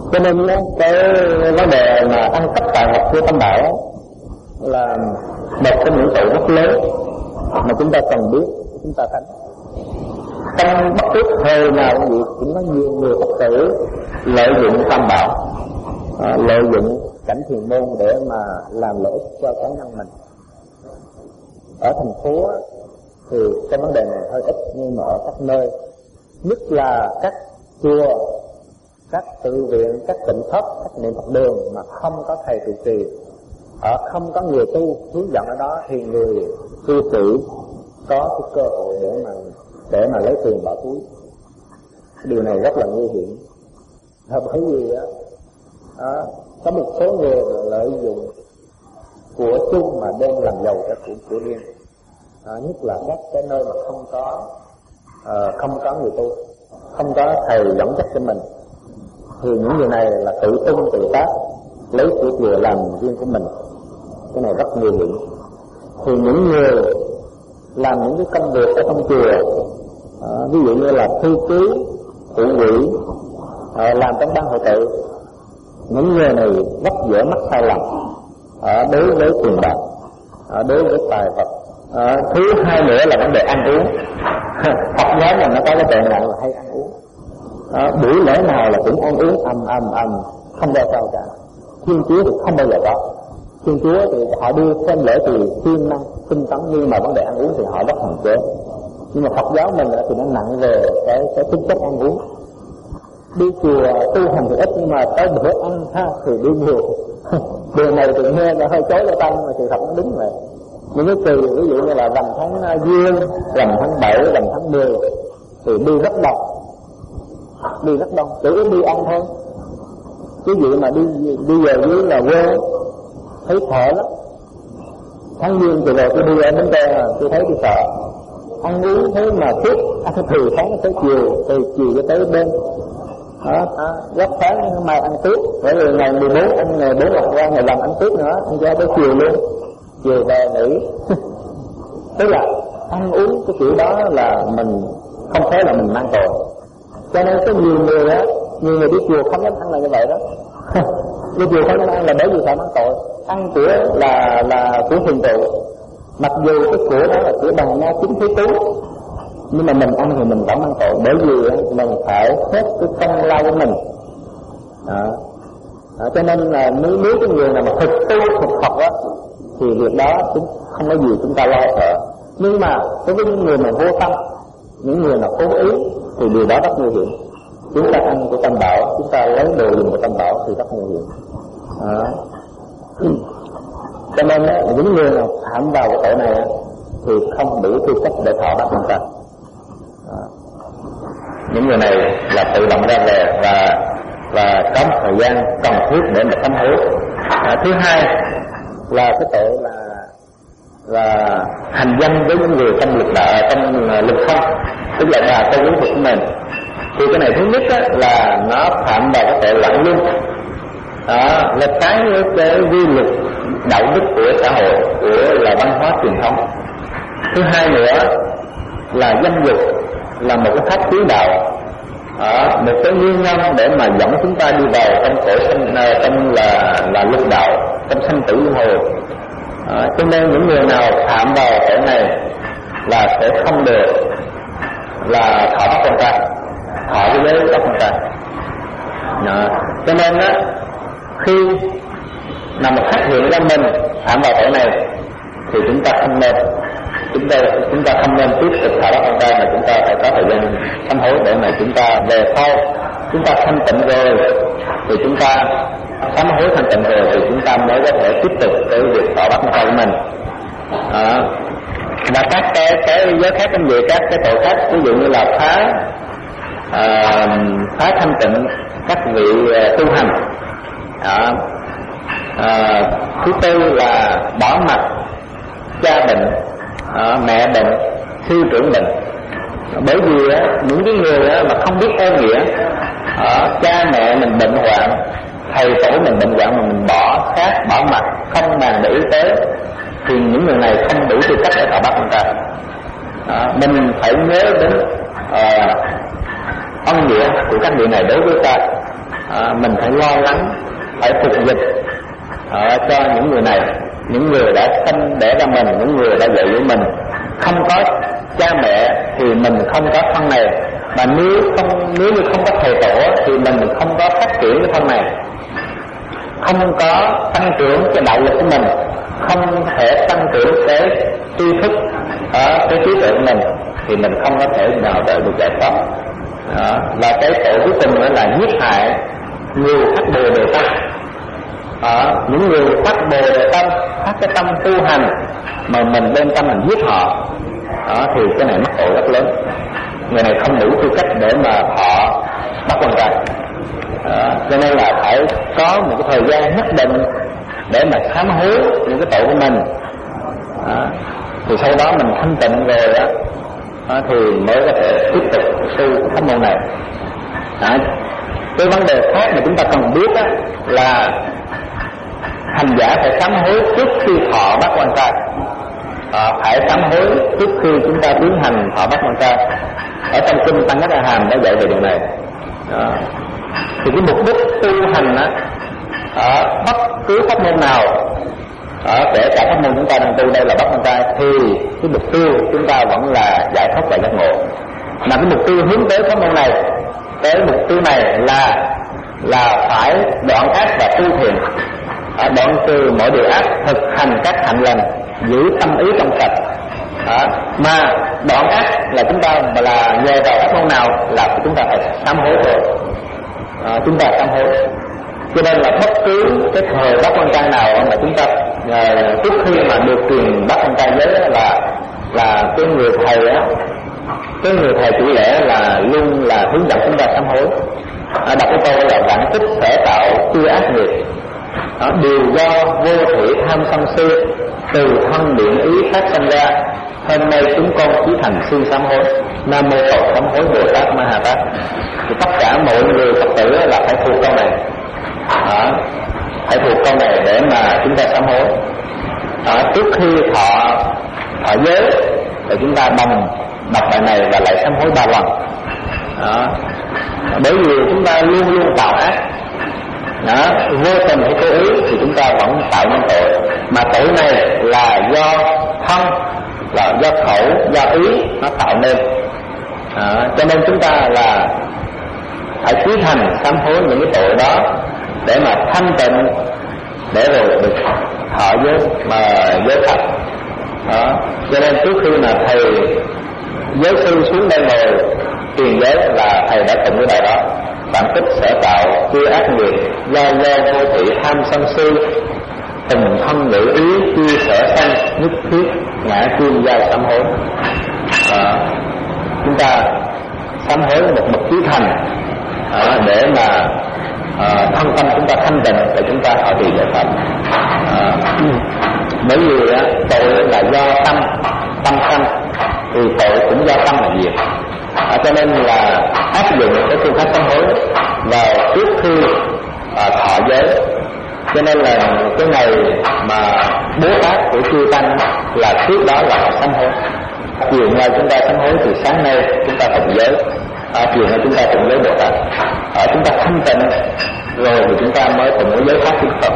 Cho nên cái vấn đề mà ăn cắp tài vật của Tam Bảo là một trong những tội rất lớn mà chúng ta cần biết, chúng ta tránh. Trong bất cứ thời nào gì cũng có nhiều người Phật tử lợi dụng Tam Bảo, lợi dụng cảnh thiền môn để mà làm lợi ích cho cá nhân mình. Ở thành phố thì cái vấn đề này hơi ít, nhưng mà ở các nơi, nhất là các chùa, các tự viện, các tịnh thất, các niệm Phật đường mà không có thầy trụ trì, không có người tu hướng dẫn ở đó, thì người cư sĩ có cái cơ hội để mà lấy tiền bỏ túi. Điều này rất là nguy hiểm. Bởi vì có một số người lợi dụng của chung mà đem làm giàu cho của riêng, nhất là các cái nơi mà không có người tu, không có thầy dẫn dắt cho mình, thì những người này là tự tung tự tác, lấy của chùa làm riêng của mình. Cái này rất nguy hiểm. Thì những người làm những cái công việc ở trong chùa, ví dụ như là thư ký, phụ quỹ, làm trong ban hội tự, những người này rất dễ mắc sai lầm đối với tiền bạc, đối với tài vật. Thứ hai nữa là vấn đề ăn uống. Phật giáo mình nó có cái tệ nạn là hay ăn uống. Buổi lễ nào là cũng ăn uống ầm, không bao sao cả. Thiên chúa thì không bao giờ có. Thiên chúa thì họ đi xem lễ thì siêng năng tinh tấn, nhưng mà vấn đề ăn uống thì họ rất hạn chế. Nhưng mà Phật giáo mình thì nó nặng về cái tính chất ăn uống. Đi chùa tu hành thì ít, nhưng mà tới bữa ăn thì đi nhiều. Điều này thì nghe là hơi chối cho tâm, mà sự thật nó đúng vậy. Những cái kỳ ví dụ như là rằm tháng Giêng, rằm tháng 7, rằm tháng 10 thì đi rất đông, chủ yếu đi ăn thôi. Cái gì mà đi về dưới là quê thấy sợ lắm. Tháng Giêng thì rồi tôi đi ở Bến Tre, tôi thấy tôi sợ. Ăn uống thế mà suốt ăn từ sáng tới chiều, từ chiều cho tới đêm. Rất sáng mai ăn tiếp, bởi vì ngày 14 ăn, ngày 4 hoặc ra ngày 5 ăn tiếp nữa, ăn cho tới chiều luôn, chiều về nghỉ. Tức là ăn uống cái kiểu đó là mình không thấy là mình mang tội. Cho nên có nhiều người đi chùa không dám ăn là như vậy đó. Đi chùa không dám ăn là bởi vì sợ mang tội. Ăn của là của thường trụ, mặc dù cái của đó là của bằng nho chính thế tú, nhưng mà mình ăn thì mình vẫn mang tội, bởi vì mình phải xét cái công lao của mình. Cho nên là nếu cái người nào mà thực tu thực học á, thì việc đó cũng không có gì chúng ta lo sợ. Nhưng mà đối với những người mà vô tâm, những người nào cố ý, thì điều đó rất nguy hiểm. Chúng ta ăn của Tam Bảo, chúng ta lấy đồ dùng của Tam Bảo thì rất nguy hiểm. Cho nên những người nào phạm vào cái tội này thì không đủ tư cách để thọ bát quan trai. Những người này là tự động ra về và có một thời gian cần thiết để mà sám hối. Thứ hai là cái tội là hành danh với những người trong lực không, tức là bà con quý của mình. Thì cái này thứ nhất là nó phạm vào cái tội loạn luân, là trái với cái quy luật đạo đức của xã hội, của là văn hóa truyền thống. Thứ hai nữa là danh dục, là một cái pháp cứu đạo, một cái nguyên nhân để mà dẫn chúng ta đi vào trong cõi trong là lục đạo, trong sanh tử luân hồi. Cho nên những người nào phạm vào tội này là sẽ không được là thọ bát quan trai, thọ với giới bát quan trai. Cho nên khi nào mà phát hiện ra mình phạm vào tội này thì chúng ta không nên tiếp tục thọ bát quan trai, mà chúng ta phải có thời gian sám hối để mà chúng ta về sau chúng ta thanh tịnh rồi thì chúng ta sám hối thanh tịnh rồi thì chúng ta mới có thể tiếp tục cái việc thọ bát quan trai của mình. Và các cái giới khác trong về các cái tội khác, ví dụ như là phá thanh tịnh các vị tu hành. Thứ tư là bỏ mặc cha bệnh, mẹ bệnh, sư trưởng bệnh. Bởi vì những cái người mà không biết ơn nghĩa, cha mẹ mình bệnh hoạn, thầy tổ mình bệnh hoạn mà mình bỏ mặc, không màng để ý tới, thì những người này không đủ tư cách để thọ bát quan trai. Mình phải nhớ đến ân nghĩa của các vị này đối với ta. mình phải lo lắng, phải phục dịch cho những người này, những người đã sinh đẻ ra mình, những người đã dạy dỗ mình. Không có cha mẹ thì mình không có thân này, mà nếu như không có thầy tổ thì mình không có phát triển cái thân này, không có tăng trưởng cái đạo lực của mình, không thể tăng trưởng cái tri thức ở cái trí tuệ của mình, thì mình không có thể nào đợi được giải thoát. Và cái tội cuối cùng nữa là giết hại người phát bồ đề tâm. Những người phát bồ đề tâm, phát cái tâm tu hành mà mình bên tâm mình giết họ, thì cái này mắc tội rất lớn. Người này không đủ tư cách để mà họ bắt quan trai. Cho nên là phải có một cái thời gian nhất định để mà sám hối những cái tội của mình. Thì sau đó mình thanh tịnh rồi thì mới có thể tiếp tục tu pháp môn này. Cái vấn đề khác mà chúng ta cần biết là hành giả phải sám hối trước khi thọ bát quan trai. Phải sám hối trước khi chúng ta tiến hành thọ bát quan trai. Ở trong kinh Tăng Nhất A Hàm đã dạy về điều này. Thì cái mục đích tu hành ở bất cứ pháp môn nào, kể cả pháp môn chúng ta đang tu đây là bát quan trai, thì cái mục tiêu chúng ta vẫn là giải thoát và giác ngộ. Mà cái mục tiêu hướng tới pháp môn này, cái mục tiêu này là phải đoạn ác và tu thiện, đoạn trừ mọi điều ác, thực hành các hạnh lành, giữ tâm ý trong sạch. Mà đoạn ác là chúng ta là nhờ vào pháp môn nào là chúng ta phải sám hối rồi. Chúng ta sám hối. Cho nên là bất cứ cái thời bát quan trai nào mà chúng ta trước khi mà được truyền bát quan trai giới là cái người thầy chủ lễ là luôn là hướng dẫn chúng ta sám hối. Đọc cái câu là vạn tích sẽ tạo chưa ác nghiệp, đều do vô thủy tham sân si từ thân miệng ý phát sinh ra. Hôm nay chúng con chỉ thành xin sám hối. Nam mô Phật sám hối Bồ Tát Ma Ha Tát. Thì tất cả mọi người Phật tử là phải thuộc câu này, phải thuộc câu này để mà chúng ta sám hối. Trước khi thọ giới thì chúng ta đọc bài này và lại sám hối 3 lần. Bởi vì chúng ta luôn luôn tạo ác, vô tình hay cố ý thì chúng ta vẫn tạo nên tội. Mà tội này là do thân, là do khẩu, do ý nó tạo nên. Cho nên chúng ta là phải chí thành sám hối những cái tội đó để mà thanh tịnh, để rồi được thọ giới mà giới thật. Cho nên trước khi mà thầy giới sư xuống đây ngồi truyền giới là thầy đã tụng cái bài đó: bản tích sẽ tạo chưa ác nghiệp, do vô thị tham sân si, tình thân ngữ ý chia sở sanh, nhất thiết ngã chuyên giao sám hối. Chúng ta sám hối một mực chí thành để mà thân tâm chúng ta thanh tịnh để chúng ta thọ trì giải thoát. Bởi vì tội là do tâm sanh, thì tội cũng do tâm là nhiều. Cho nên là áp dụng cái phương pháp sám hối vào trước khi thọ giới. Cho nên là cái ngày mà Bố Tát của chư tăng là trước đó là sám hối. Chiều nay chúng ta sám hối thì sáng nay chúng ta tụng giới, chiều nay chúng ta tụng giới Bồ Tát. Chúng ta thanh tịnh rồi thì chúng ta mới tụng giới pháp Đức Phật.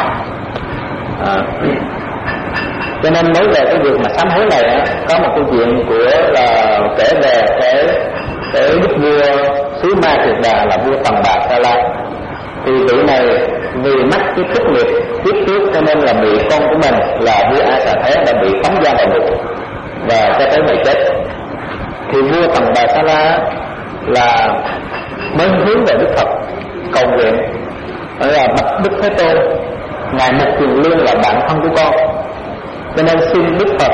Cho nên nói về cái việc mà sám hối này có một câu chuyện là kể về cái đức vua xứ Ma Kiệt Đà là vua Tần Bà Sa La. Thì vị này vì mắc cái phúc nghiệp kiếp trước cho nên là bị con của mình là vua A Xà Thế đã bị phóng ra vào ngục và cho tới ngày chết. Thì vua Tần Bà Sa La là mới hướng về Đức Phật cầu nguyện là bạch Đức Thế Tôn, ngài Mục Kiền Liên là bạn thân của con, cho nên xin Đức Phật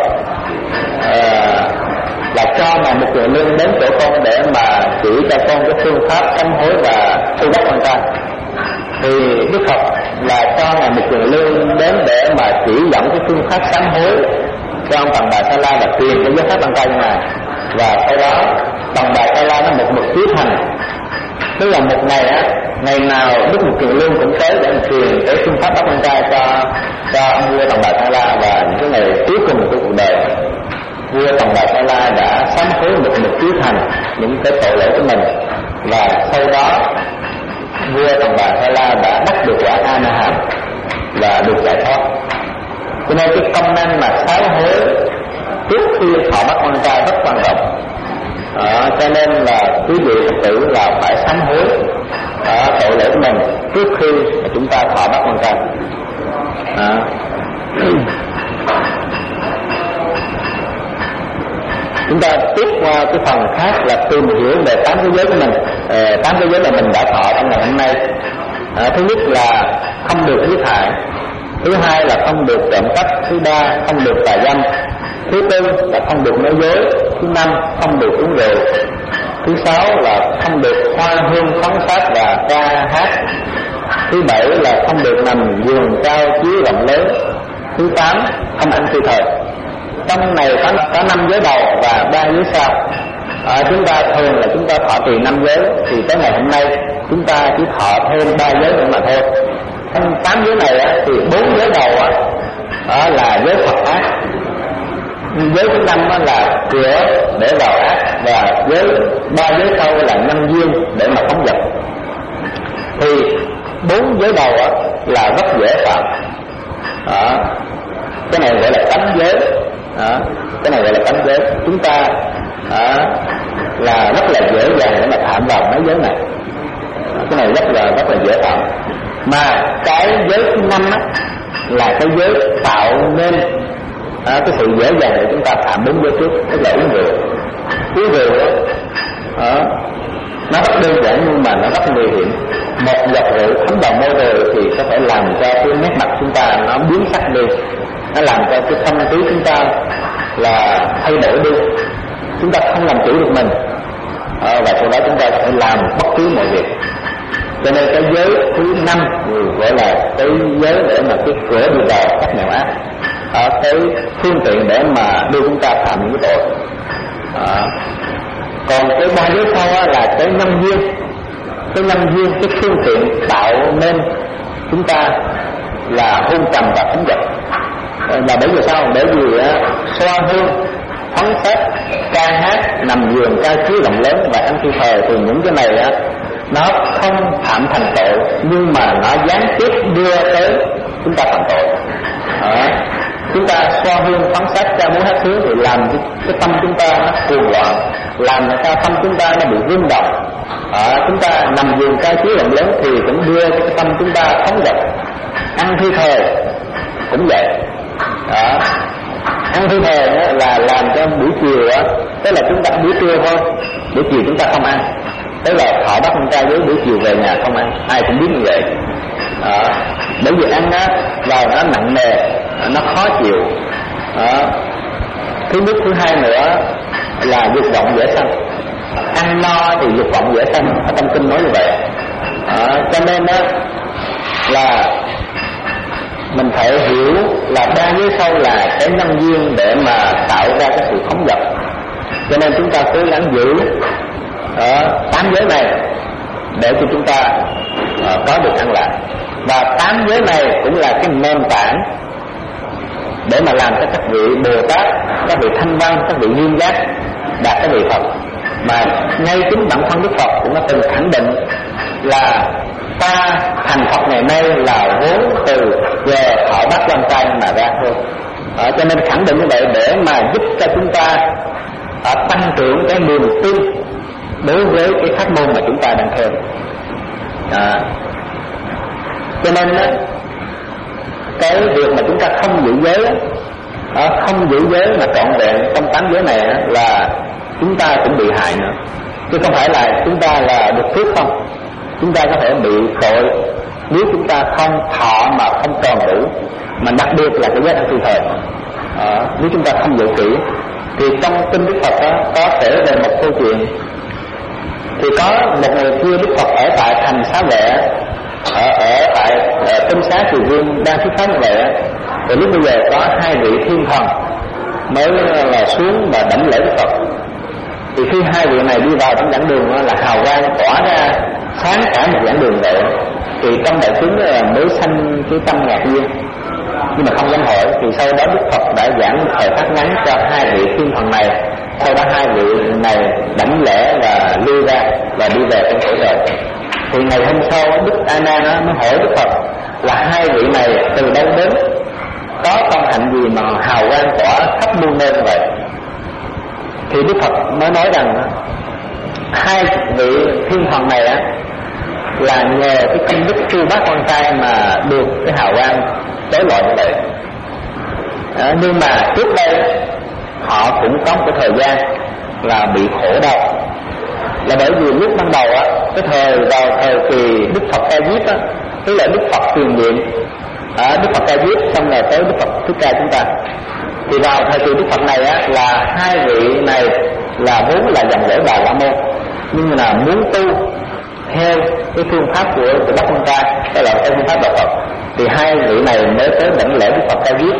là cho ngài Mục Kiền Liên đến chỗ con để mà chỉ cho con cái phương pháp sám hối và tu bát quan trai. Thì Đức Phật là cho ngài Mục Kiền Liên đến để mà chỉ dẫn cái phương pháp sám hối cho ông Tần Bà Sa La và truyền cái giới pháp quan trai cho ngài. Và sau đó Tần Bà Sa La nó một mực chí thành, tức là một ngày nào Đức Mục Kiền Liên cũng tới để truyền cái phương pháp bát quan trai cho ông vua Tần Bà Sa La. Và những cái ngày cuối cùng của cuộc đời, vua Tần Bà Sa La đã sám hối một mực chí thành những cái tội lỗi của mình. Và sau đó vua Tần Bà Sa La đã đắc được quả A Na Hàm và được giải thoát. Cho nên cái công năng mà sám hối trước khi thọ bắt quan trai rất quan trọng. Cho nên là quý vị Phật tử là phải sám hối tội lỗi của mình trước khi chúng ta thọ bắt quan trai. Chúng ta tiếp qua cái phần khác là tìm hiểu về 8 cái giới của mình. 8 cái giới mà mình đã thọ trong ngày hôm nay. Thứ nhất là không được giết hại, thứ hai là không được trộm cắp, thứ ba không được tà dâm, thứ tư là không được nói dối, thứ năm không được uống rượu, thứ sáu là không được hoa hương phóng sát và ca hát, thứ bảy là không được nằm giường cao chiếu rộng lớn, thứ 8 không ăn phi thời. Trong này có 5 giới đầu và 3 giới sau. Chúng ta thường là chúng ta thọ trì 5 giới, thì tới ngày hôm nay chúng ta chỉ thọ thêm 3 giới nữa mà thôi. Trong 8 giới này thì 4 giới đầu là giới Phật ác, giới thứ 5 là cửa để vào ác, và giới 3 giới sau là nhân duyên để mà phóng dật. Thì 4 giới đầu là rất dễ phạm. Cái này gọi là cấm giới. Cái này gọi là cấm giới. Chúng ta là rất là dễ dàng để mà phạm vào mấy giới này. Cái này rất là dễ phạm. Mà cái giới thứ 5 là cái giới tạo nên cái sự dễ dàng để chúng ta phạm 4 giới trước, tức là uống rượu. Uống rượu nó rất đơn giản nhưng mà nó rất nguy hiểm. Một giọt rượu thấm vào môi rồi thì có thể làm cho cái nét mặt chúng ta nó biến sắc đi, nó làm cho cái tâm trí chúng ta là thay đổi đi, chúng ta không làm chủ được mình, và sau đó chúng ta phải làm bất cứ mọi việc. Cho nên cái giới thứ 5 gọi là cái giới để mà cái cửa đi vào các nẻo ác, cái phương tiện để mà đưa chúng ta phạm những cái tội. Còn cái 3 giới sau là cái nhân duyên. Cái nhân duyên, cái phương tiện tạo nên chúng ta là hôn trầm và phóng dật. Là bởi vì sao? Bởi vì xoa hương, phóng xét, ca hát, nằm giường ca chiếu rộng lớn và ăn phi thời, thì những cái này nó không phạm thành tội, nhưng mà nó gián tiếp đưa tới chúng ta phạm tội. Chúng ta xoa hương, phóng xét, ca múa hát sướng thì làm cái tâm chúng ta nó cuồng loạn, làm cho tâm chúng ta nó bị rung động. Chúng ta nằm giường ca chiếu rộng lớn thì cũng đưa cái tâm chúng ta phóng dật. Ăn phi thời cũng vậy. Ăn phi thời là làm cho buổi chiều tức là chúng ta buổi trưa thôi, buổi chiều chúng ta không ăn, tức là thọ bắt con trai với buổi chiều về nhà không ăn, ai cũng biết như vậy. Bởi vì ăn vào nó nặng nề, nó khó chịu. Thứ nhất, thứ hai nữa là dục vọng dễ sanh. Ăn no thì dục vọng dễ sanh, ở trong kinh nói như vậy. Cho nên là mình phải hiểu là 3 giới sau là cái nhân duyên để mà tạo ra cái sự phóng dật. Cho nên chúng ta cố gắng giữ 8 giới này để cho chúng ta có được an lạc. Và 8 giới này cũng là cái nền tảng để mà làm cho các vị Bồ Tát, các vị Thanh Văn, các vị Duyên Giác đạt cái vị Phật. Mà ngay chính bản thân Đức Phật cũng đã từng khẳng định là ta thành Phật ngày nay là vốn từ về thọ bát quan trai mà ra thôi. Cho nên khẳng định như vậy để mà giúp cho chúng ta tăng trưởng cái niềm tin đối với cái pháp môn mà chúng ta đang theo. Cho nên cái việc mà chúng ta không giữ giới, không giữ giới mà trọn vẹn trong 8 giới này là chúng ta cũng bị hại nữa, chứ không phải là chúng ta là được phước không. Chúng ta có thể bị tội nếu chúng ta không thọ mà không tròn đủ, mà đặc biệt là cái giới ăn phi thời. Nếu chúng ta không giữ kỹ thì trong kinh Đức Phật có kể về một câu chuyện. Thì có một người kia Đức Phật ở tại thành Xá Vệ, ở tại Tinh Xá Kỳ Viên đang thuyết pháp như vậy. Thì lúc bây giờ có 2 vị thiên thần mới là xuống và đảnh lễ Đức Phật. Thì khi 2 vị này đi vào trong giảng đường là hào quang tỏa ra sáng cả một giảng đường vậy, thì trong đại chúng mới sanh cái tâm ngạc nhiên, nhưng mà không dám hỏi. Thì sau đó Đức Phật đã giảng thời pháp ngắn cho 2 vị thiên thần này. Sau đó 2 vị này đảnh lễ và lui ra và đi về trong cõi trời. Thì ngày hôm sau Đức A Nan nó hỏi Đức Phật là hai vị này từ đâu đến, có công hạnh gì mà hào quang tỏa khắp muôn nơi vậy? Thì Đức Phật mới nói rằng hai vị thiên thần này là nhờ cái công đức chu bát quan trai mà được cái hào quang chói lọi như vậy. Nhưng mà trước đây họ cũng có một thời gian là bị khổ đau, là bởi vì lúc ban đầu vào thời kỳ Đức Phật Ca Diếp tức là Đức Phật truyền niệm, Đức Phật Ca Diếp xong rồi tới Đức Phật Thích Ca chúng ta. Thì vào thời kỳ Đức Phật này là hai vị này là vốn là dòng rễ Bà La Môn, nhưng là muốn tu theo cái phương pháp của Bát Quan Trai, tức là cái phương pháp đạo Phật, thì hai vị này mới tới đảnh lễ Đức Phật Ca Diếp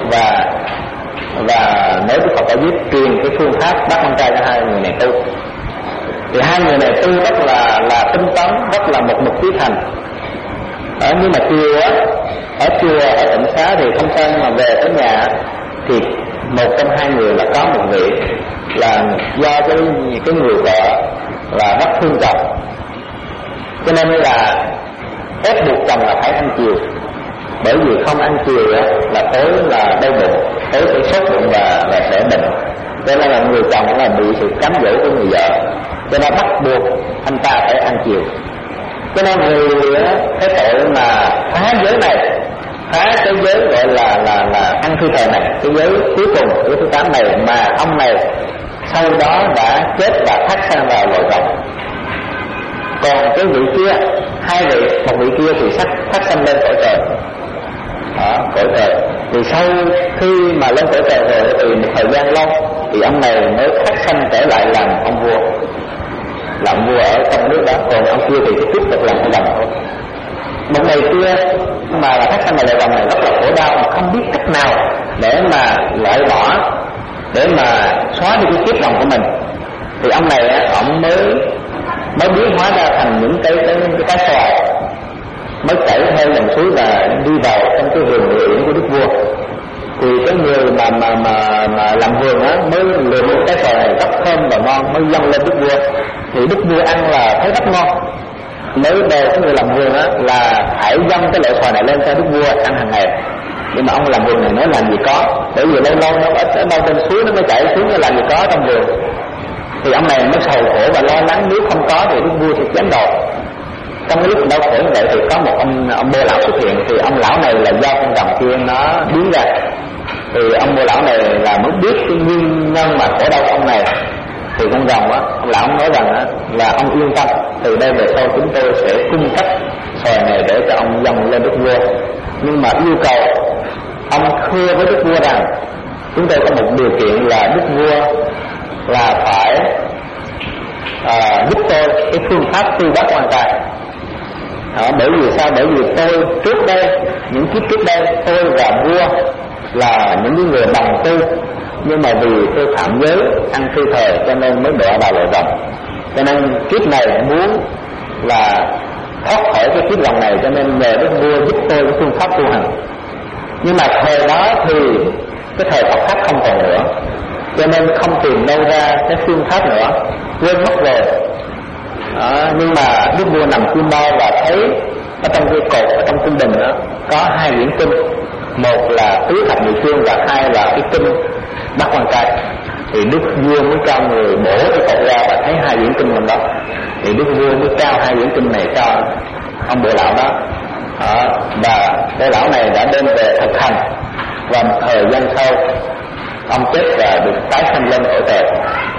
và nếu Đức Phật Ca Diếp truyền cái phương pháp Bát Quan Trai cho hai người này tu. Thì hai người này tu rất là tinh tấn, rất là một mực chí thành. Nhưng mà ở chùa ở Tịnh Xá thì không sao, mà về tới nhà thì một trong hai người là có một vị là do cái người vợ là rất thương chồng, cho nên là ép buộc chồng là phải ăn chiều, bởi vì không ăn chiều là tối là đau bụng, tối sẽ sốt bụng và sẽ bệnh. Cho nên là người chồng là bị sự cám dỗ của người vợ, cho nên bắt buộc anh ta phải ăn chiều. Cho nên người cái tội mà phá giới này, phá cái giới gọi là ăn thi thời này, cái giới cuối cùng, cái thứ 8 này, mà ông này sau đó đã chết và thác sang vào loài rồng. Còn cái vị kia, hai vị, một vị kia thì thác sanh lên cõi trời. Cõi trời thì sau khi mà lên cõi trời rồi thì một thời gian lâu thì ông này mới thác sanh trở lại làm ông vua, làm vua ở trong nước đó. Còn ông kia thì tiếp tục làm ông đồng thôi. Một ngày kia mà thác sanh lại đồng này rất là khổ đau, mà không biết cách nào để mà loại bỏ, để mà xóa đi cái kiếp đồng của mình. Thì ông này ông mới biến hóa ra thành những cái xoài, mới chảy theo dòng suối và đi vào trong cái vườn địa yển của đức vua. Thì cái người mà làm vườn mới lượm cái xoài này rất thơm và ngon, mới dâng lên đức vua. Thì đức vua ăn là thấy rất ngon, mới đề cái người làm vườn là phải dâng cái loại xoài này lên cho đức vua ăn hàng ngày. Nhưng mà ông làm vườn này nói làm gì có, bởi vì lâu lâu nó ở đâu trên suối nó mới chảy xuống, nó làm gì có trong vườn. Thì ông này mới sầu khổ và lo lắng, nếu không có thì đức vua sẽ chém đầu. Trong cái lúc đau khổ như vậy thì có một ông Bô Lão xuất hiện. Thì ông lão này là do con rồng kia nó biến ra. Thì ông Bô Lão này là mới biết cái nguyên nhân mà khổ đau ông này. Thì con rồng ông lão nói rằng là ông yên tâm, từ đây về sau chúng tôi sẽ cung cấp xoài này để cho ông dâng lên đức vua. Nhưng mà yêu cầu ông thưa với đức vua rằng chúng tôi có một điều kiện là đức vua là phải giúp tôi cái phương pháp tu Bát Quan Trai. Bởi vì sao? Bởi vì tôi trước đây, những kiếp trước đây, tôi và vua là những người đồng tu, nhưng mà vì tôi phạm giới ăn phi thời cho nên mới đọa vào loài rồng. Cho nên kiếp này muốn là thoát khỏi cái kiếp rồng này, cho nên nhờ đức vua giúp tôi cái phương pháp tu hành. Nhưng mà thời đó thì cái thời Phật pháp không còn nữa, cho nên không tìm đâu ra cái phương pháp nữa, quên mất rồi. Nhưng mà đức vua nằm chim bao và thấy ở trong cái cột, ở trong cung đình đó có hai quyển kinh, một là Tứ Thập Nhị Chương và hai là cái kinh Bát Quan Trai. Thì đức vua mới cho người bổ cái cột ra và thấy hai quyển kinh trong đó. Thì đức vua mới trao hai quyển kinh này cho ông Bồ Lão đó. Và Bồ Lão này đã đem về thực hành, và một thời gian sau ông chết và được tái sanh lên cõi trời.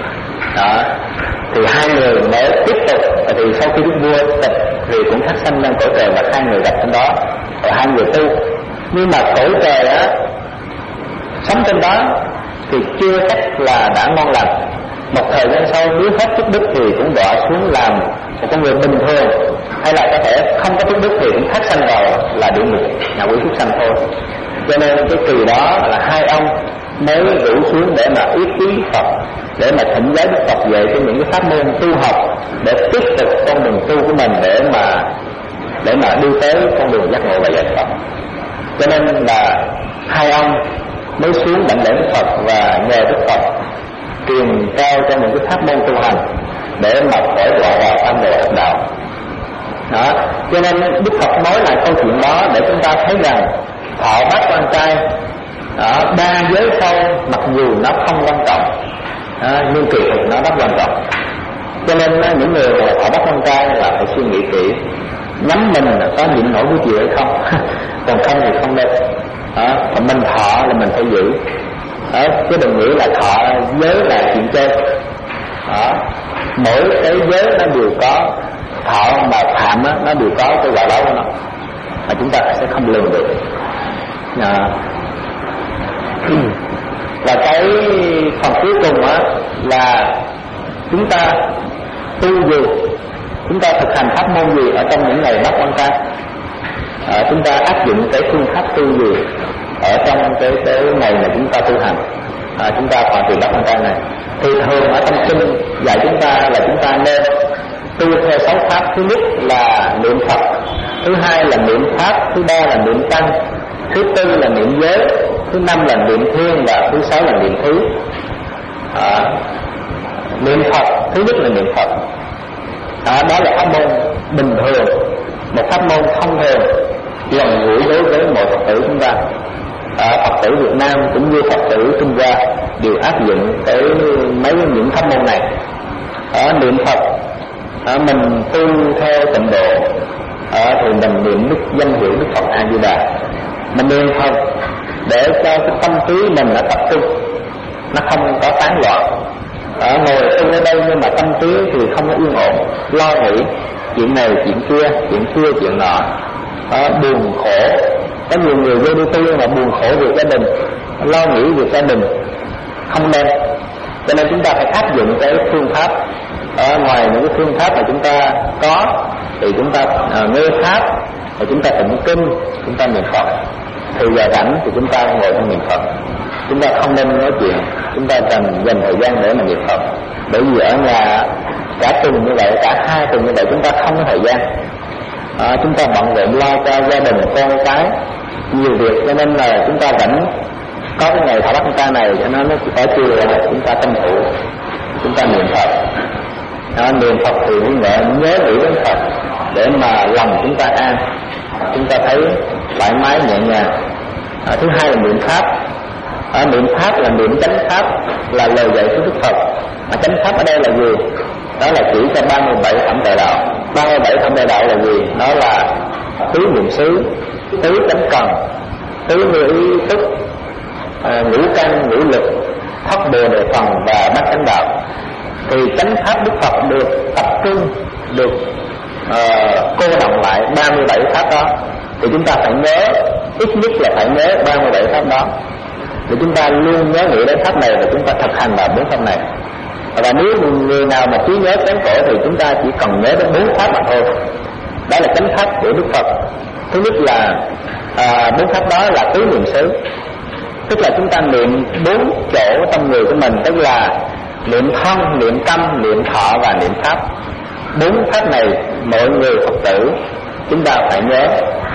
Thì hai người mới tiếp tục. Thì sau khi đức vua tịch thì cũng thác sanh lên cõi trời, và hai người gặp trên đó, và hai người tu. Nhưng mà cõi trời sống trên đó thì chưa chắc là đã ngon lành. Một thời gian sau nếu hết phước đức thì cũng đọa xuống làm một con người bình thường, hay là có thể không có phước đức thì cũng thác sanh vào là địa ngục, nhà quỷ súc sanh thôi. Cho nên cái kỳ đó là hai ông mới rủ xuống để mà ý kiến Phật, để mà thỉnh giáo Đức Phật về cho những cái pháp môn tu học, để tiếp tục con đường tu của mình, để mà đi tới con đường giác ngộ và giải thoát. Cho nên là hai ông mới xuống đảnh lễ Đức Phật và nhờ Đức Phật truyền cao cho những cái pháp môn tu hành để mà khỏi đọa vào tam đồ ác đạo. đó. Cho nên Đức Phật nói lại câu chuyện đó để chúng ta thấy rằng thọ bát quan trai, ba giới sâu mặc dù nó không quan trọng, nhưng kỳ thực nó rất quan trọng. Cho nên những người thọ bát quan trai là phải suy nghĩ kỹ, nhắm mình có nhịn nổi cái gì hay không, còn không thì không nên. Còn mình thọ là mình phải giữ, chứ đừng nghĩ là thọ giới là chuyện chơi. Mỗi cái giới nó đều có, thọ mà phạm á, nó đều có cái quả báo của nó mà chúng ta sẽ không lường được. Và cái phần cuối cùng á là chúng ta tu gì, chúng ta thực hành pháp môn gì ở trong những ngày bát quan trai, chúng ta áp dụng cái phương pháp tu gì ở trong cái ngày mà chúng ta tu hành, chúng ta hoàn thiện bát quan trai này. Thì thường ở trong kinh dạy chúng ta là chúng ta nên tu theo 6 pháp. Thứ nhất là niệm Phật, thứ hai là niệm pháp, thứ ba là niệm tăng, thứ tư là niệm giới, thứ năm là niệm thiên và thứ sáu là niệm thí. Niệm Phật, thứ nhất là niệm Phật, đó là pháp môn bình thường, một pháp môn thông thường gần gũi đối với mọi Phật tử chúng ta. Phật tử Việt Nam cũng như Phật tử Trung Hoa đều áp dụng những pháp môn này. Niệm Phật, mình tu theo tịnh độ, thì mình niệm danh hiệu Đức Phật A Di Đà. Mình niệm Phật để cho cái tâm trí mình nó tập trung, nó không có tán loạn. Ngồi tu ở đây nhưng mà tâm trí thì không có yên ổn, lo nghĩ chuyện này chuyện kia chuyện nọ, buồn khổ. Có nhiều người vô đi tu mà buồn khổ việc gia đình, lo nghĩ việc gia đình, không nên. Cho nên chúng ta phải áp dụng cái phương pháp. Ở ngoài những cái phương pháp mà chúng ta có thì chúng ta nghe pháp, thì chúng ta tụng kinh, chúng ta niệm Phật. Thì giờ rảnh thì chúng ta ngồi trong niệm Phật. Chúng ta không nên nói chuyện, chúng ta cần dành thời gian để mà niệm Phật. Bởi vì ở nhà cả tuần như vậy, cả 2 tuần như vậy chúng ta không có thời gian. Chúng ta bận rộn lo cho gia đình, con cái, nhiều việc, cho nên là chúng ta rảnh có cái ngày thọ bát quan trai này, cho nên nó phải chiều là chúng ta tranh thủ, chúng ta niệm Phật. Niệm Phật thì nhớ nghĩ đến Phật để mà lòng chúng ta an, chúng ta thấy thoải mái nhẹ nhàng. Thứ hai là niệm pháp. Niệm pháp là niệm chánh pháp, là lời dạy của Đức Phật. Chánh pháp ở đây là gì? Đó là chỉ cho 37 phẩm đại đạo. 37 phẩm đại đạo là gì? Đó là tứ niệm xứ, tứ chánh cần, tứ ý tức, ngũ căn, ngũ lực, thất bồ đề phần và bát chánh đạo. Thì chánh pháp Đức Phật được tập trung, được cô đọng lại 37 pháp đó. Thì chúng ta phải nhớ, ít nhất là phải nhớ 37 pháp đó, để chúng ta luôn nhớ nghĩ đến pháp này và chúng ta thực hành vào 4 pháp này. Và nếu người nào mà trí nhớ kém cỏi thì chúng ta chỉ cần nhớ đến 4 pháp mà thôi. Đó là chánh pháp của Đức Phật. Thứ nhất là 4 pháp đó là tứ niệm xứ, tức là chúng ta niệm 4 chỗ trong người của mình, tức là niệm thân, niệm tâm, niệm thọ và niệm pháp. 4 pháp này mọi người Phật tử chúng ta phải nhớ,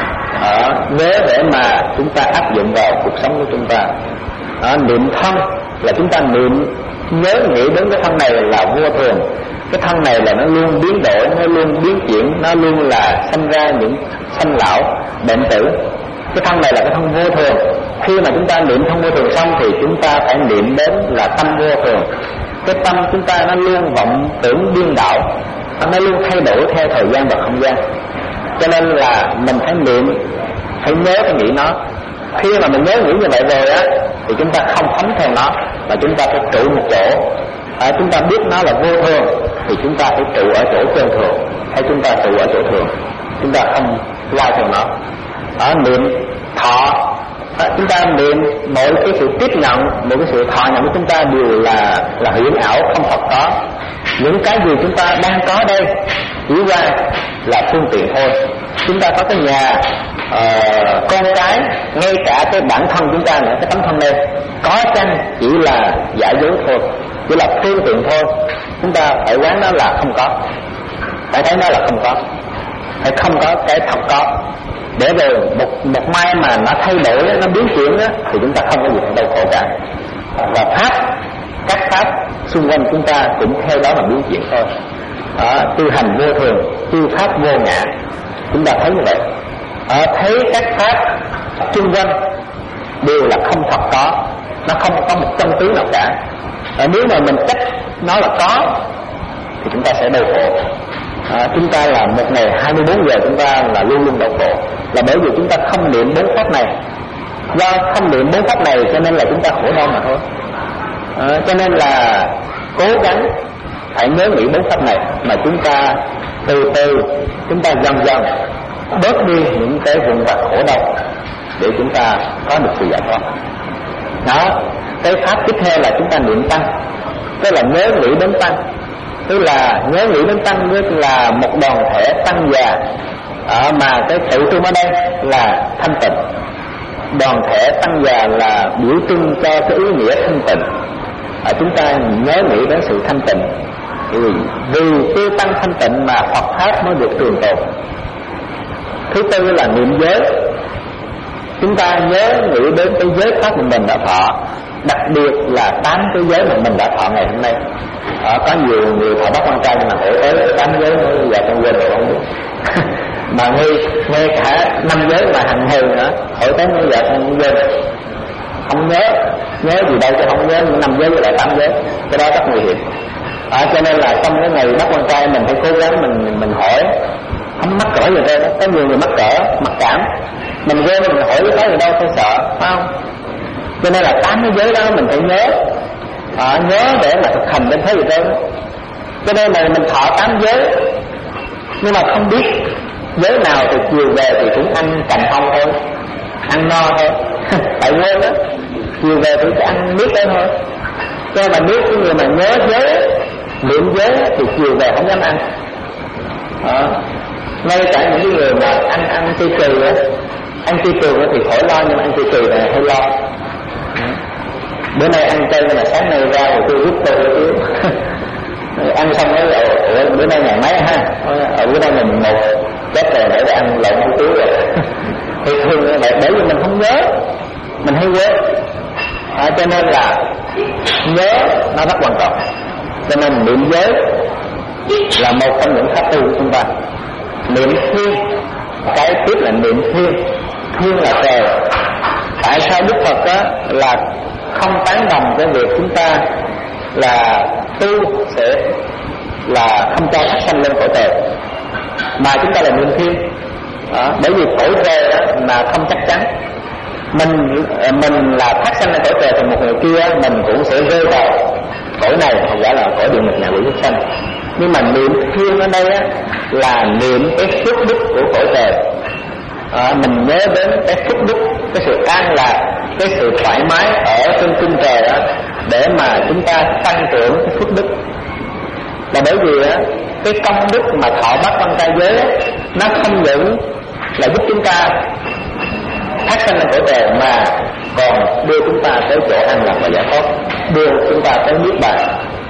nhớ để mà chúng ta áp dụng vào cuộc sống của chúng ta. Niệm thân là chúng ta niệm nhớ nghĩ đến cái thân này là vô thường, cái thân này là nó luôn biến đổi, nó luôn biến chuyển, nó luôn là sinh ra những sanh lão bệnh tử. Cái thân này là cái thân vô thường. Khi mà chúng ta niệm thân vô thường xong thì chúng ta phải niệm đến là tâm vô thường. Cái tâm chúng ta nó luôn vọng tưởng điên đảo, nó luôn thay đổi theo thời gian và không gian. Cho nên là mình phải niệm, phải nhớ cái nghĩ nó. Khi mà mình nhớ nghĩ như vậy rồi á thì chúng ta không thấm theo nó, mà chúng ta phải trụ một chỗ. Chúng ta biết nó là vô thường thì chúng ta phải trụ ở chỗ chân thường, hay chúng ta trụ ở chỗ thường, chúng ta không lao theo nó. Niệm thọ, chúng ta niệm mọi cái sự tiếp nhận, mọi cái sự thọ nhận của chúng ta đều là huyễn ảo, không thật có. Những cái gì chúng ta đang có đây chỉ qua là phương tiện thôi. Chúng ta có cái nhà, con cái, ngay cả cái bản thân chúng ta nữa, cái tấm thân này có chăng chỉ là giả dối thôi, chỉ là phương tiện thôi. Chúng ta phải quán nó là không có, phải thấy nó là không có, phải không có cái thật có. Để rồi một mai mà nó thay đổi, nó biến chuyển đó, thì chúng ta không có gì phải đau khổ cả. Và pháp, các pháp xung quanh chúng ta cũng theo đó mà biến chuyển thôi. tu hành vô thường, tu pháp vô ngã. Chúng ta thấy như vậy. Thấy các pháp xung quanh đều là không thật có, nó không có một chân tướng nào cả. Nếu mà mình cách nó là có thì chúng ta sẽ đau khổ. Chúng ta là một ngày 24 giờ chúng ta là luôn luôn đau khổ, là bởi vì chúng ta không niệm bốn pháp này. Do không niệm bốn pháp này cho nên là chúng ta khổ đau mà thôi. Cho nên là cố gắng phải nhớ nghĩ bốn pháp này, mà chúng ta từ từ, chúng ta dần dần bớt đi những cái vụn vặt khổ đau để chúng ta có được sự giải thoát. Đó, cái pháp tiếp theo là chúng ta niệm tăng, tức là nhớ nghĩ đến tăng, tức là nhớ nghĩ đến tăng, tức là một đoàn thể tăng già. Mà cái tự trung ở đây là thanh tịnh. Đoàn thể tăng già là biểu trưng cho cái ý nghĩa thanh tịnh. Chúng ta nhớ nghĩ đến sự thanh tịnh, vì cái tăng thanh tịnh mà Phật pháp mới được trường tồn. Thứ tư là niệm giới. Chúng ta nhớ nghĩ đến cái giới pháp mà mình đã thọ, đặc biệt là 8 cái giới mà mình đã thọ ngày hôm nay. Có nhiều người thọ Bát Quan Trai nhưng mà hỏi tới 8 giới nữa, giờ con quên rồi không biết. Mà ngay cả 5 giới mà hành hư nữa, hỏi tới bây giờ con quên, không nhớ gì đâu chứ không nhớ 5 giới với lại 8 giới, cái đó rất nguy hiểm. Cho nên là trong cái ngày Bát Quan Trai mình phải cố gắng mình hỏi, không mắc cỡ gì đâu. Có nhiều người mắc cỡ, mặc cảm, mình quên mình hỏi cái gì đâu phải sợ, phải không? Cho nên là 8 cái giới đó mình phải nhớ, nhớ để mà thực hành đến thế gì đâu. Cho nên là mình thọ 8 giới nhưng mà không biết giới nào thì chiều về thì cũng ăn cành hông thôi, ăn no thôi. Tại quên đó, chiều về thì chỉ ăn miết đó thôi. Cho nên mà biết cái người mà nhớ giới, niệm giới thì chiều về không dám ăn. Ngay cả những cái người mà ăn chay trừ á, ăn chay trừ thì khỏi lo, nhưng mà ăn chay trừ là hơi lo. Bữa nay ăn chay mà sáng nay ra rồi tôi rút tôi chứ. Ăn xong nói là bữa nay ngày mấy ha, ở bữa nay mình một chết rồi để ăn lộn một túi rồi. Thì thường là bởi vì mình không nhớ, mình hay quên. Cho nên là nhớ nó rất quan trọng. Cho nên niệm giới là một trong những pháp tu của chúng ta. Niệm thiên, cái tiếp là niệm thiên. Thiên là trời. Tại sao Đức Phật đó là không tán đồng cái việc chúng ta là tu sẽ là không cho phát sanh lên cõi trời, mà chúng ta là niệm thiên? Bởi vì cõi trời đó là không chắc chắn. Mình là phát sanh lên cõi trời thì một người kia mình cũng sẽ rơi vào cõi này, hoặc giả là cõi địa ngục ngạ quỷ súc sanh. Nhưng mà niệm thiên ở đây á là niệm cái phước đức của cõi trời. Mình nhớ đến cái phước đức, cái sự an lạc, cái sự thoải mái ở trên cung trời đó, để mà chúng ta tăng trưởng cái phước đức. Là bởi vì á, cái công đức mà thọ Bát Quan Trai giới á, nó không những là giúp chúng ta phát sanh lên cõi trời, mà còn đưa chúng ta tới chỗ an lạc và giải thoát, đưa chúng ta tới niết bàn.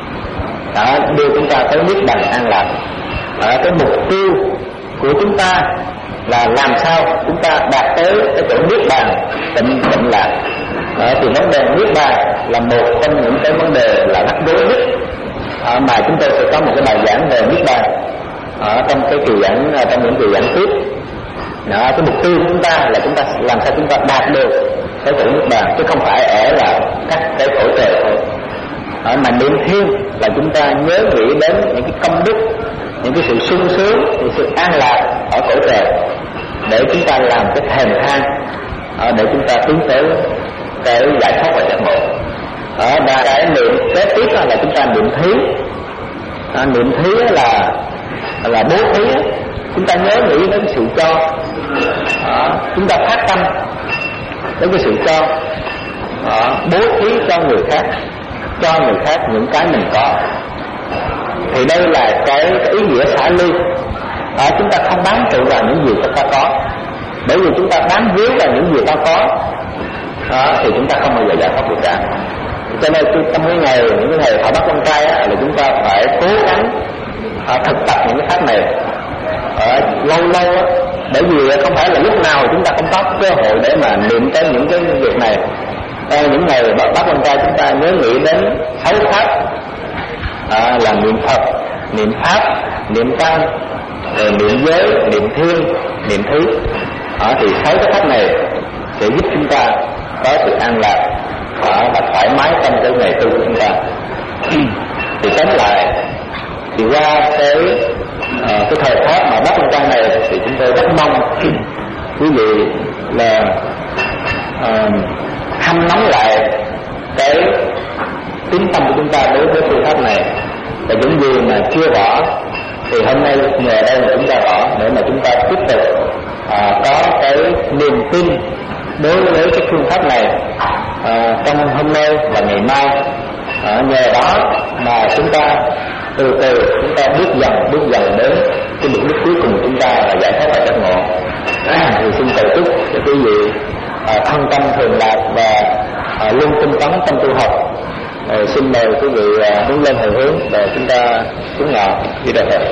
Đưa chúng ta tới niết bàn an lạc. Cái mục tiêu của chúng ta là làm sao chúng ta đạt tới cái chỗ niết bàn tịnh lạc. Thì vấn đề niết bàn là một trong những cái vấn đề là rắc rối nhất, mà chúng tôi sẽ có một cái bài giảng về niết bàn trong cái kỳ giảng, trong những kỳ giảng tiếp. Cái mục tiêu của chúng ta là chúng ta làm sao chúng ta đạt được cái chỗ niết bàn, chứ không phải ở là các cái cõi trời thôi. Mà niệm thiên là chúng ta nhớ nghĩ đến những cái công đức, những cái sự sung sướng, những sự an lạc ở cõi trời, để chúng ta làm cái thèm than, để chúng ta tiến tới cái giải thoát và giác ngộ. Và cái niệm kế tiếp là chúng ta niệm thí. Niệm thí là bố thí. Chúng ta nhớ nghĩ đến sự cho, chúng ta phát tâm đến cái sự cho, bố thí cho người khác những cái mình có. Thì đây là cái ý nghĩa xả ly. Chúng ta không bám trụ vào những gì chúng ta có, bởi vì chúng ta bám víu vào những gì ta có thì chúng ta không bao giờ giải thoát được cả. Cho nên trong những ngày thọ Bát Quan Trai là chúng ta phải cố gắng thực tập những cái pháp này lâu bởi vì không phải là lúc nào chúng ta cũng có cơ hội để mà niệm tới những cái việc này. Những ngày Bát Quan Trai chúng ta nhớ nghĩ đến 6 pháp, là niệm Phật, niệm pháp, niệm tăng, niệm giới, niệm thiên, niệm thí. Thì 6 cái pháp này sẽ giúp chúng ta có sự an lạc và thoải mái trong cái ngày tu của chúng ta. Thì tóm lại, thì qua cái thời khắc mà bắt trang này thì chúng tôi rất mong quý vị là hâm nóng lại cái tín tâm của chúng ta đối với phương pháp này, và những gì mà chưa rõ thì hôm nay nhờ đây mà chúng ta rõ để mà chúng ta tiếp tục có cái niềm tin đối với cái phương pháp này trong hôm nay và ngày mai. Nhờ đó mà chúng ta từ từ chúng ta bước dần đến cái mục đích cuối cùng của chúng ta là giải thoát và giác ngộ. Thì xin cầu chúc cho quý vị thân tâm thường lạc và luôn tinh tấn trong tu học. Xin mời quý vị đứng lên hồi hướng để chúng ta cúng ngọ đi đời Phật.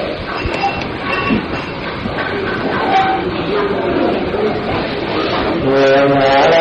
Nguyện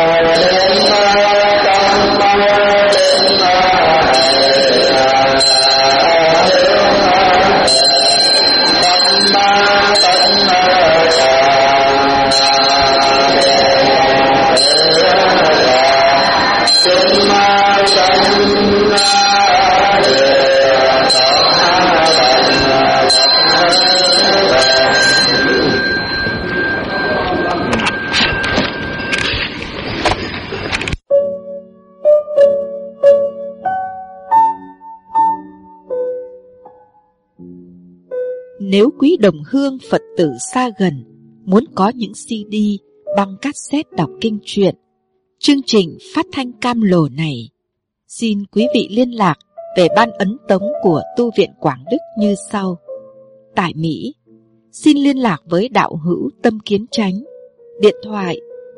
Nếu quý đồng hương Phật tử xa gần muốn có những CD, băng cassette đọc kinh truyện, chương trình phát thanh cam lồ này, xin quý vị liên lạc về ban ấn tống của Tu viện Quảng Đức như sau. Tại Mỹ, xin liên lạc với đạo hữu Tâm Kiến Chánh, điện thoại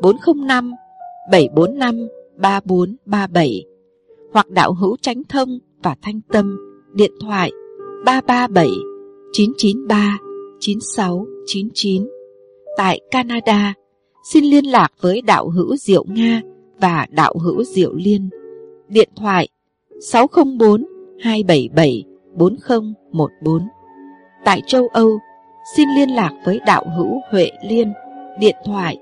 405-745-3437, hoặc đạo hữu Chánh Thông và Thanh Tâm, điện thoại 337-993-9699. Tại Canada, xin liên lạc với đạo hữu Diệu Nga và đạo hữu Diệu Liên, điện thoại 604-277-4014. Tại châu Âu, xin liên lạc với đạo hữu Huệ Liên, điện thoại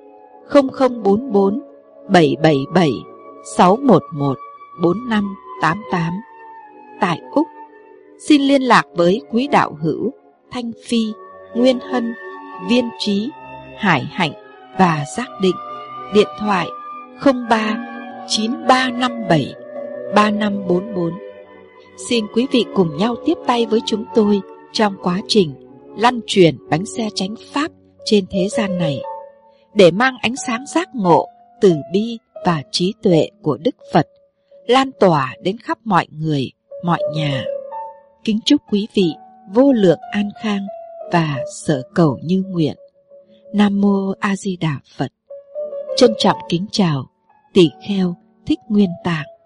0044-777-611-4588. Tại Úc, xin liên lạc với quý đạo hữu Thanh Phi, Nguyên Hân, Viên Trí, Hải Hạnh và Giác Định, điện thoại 03-9357-3544. Xin quý vị cùng nhau tiếp tay với chúng tôi trong quá trình lăn truyền bánh xe chánh pháp trên thế gian này, để mang ánh sáng giác ngộ, từ bi và trí tuệ của Đức Phật lan tỏa đến khắp mọi người, mọi nhà. Kính chúc quý vị vô lượng an khang và sở cầu như nguyện. Nam Mô A Di Đà Phật. Trân trọng kính chào Tỳ Kheo Thích Nguyên Tạng.